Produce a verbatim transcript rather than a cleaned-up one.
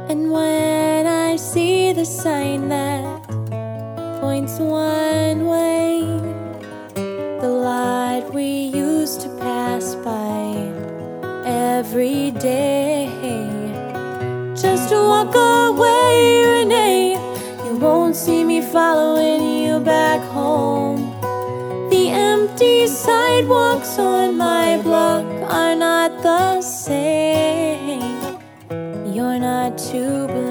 And when I see the sign that points one way, the light we used to pass by every day, just walk away, Renee. You won't see me following you back home. The empty sidewalks on my block are not the same. You're not to blame.